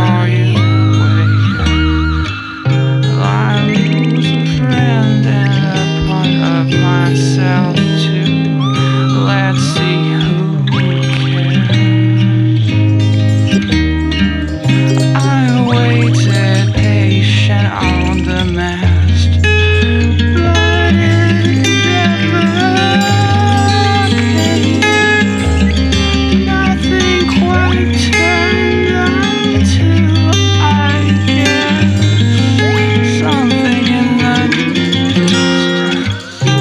Are you awake? I lose a friend and a part of myself too. Let's see who cares. I waited patient on the mast, but it never came. Nothing quite turned on to, I guess, something in the distance.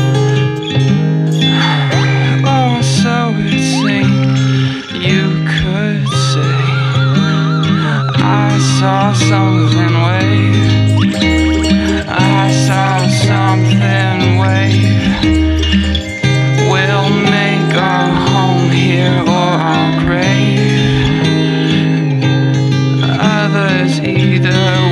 Or so it seemed. You could say I saw something wave. I saw something wave. We'll make our home here or our grave. Others either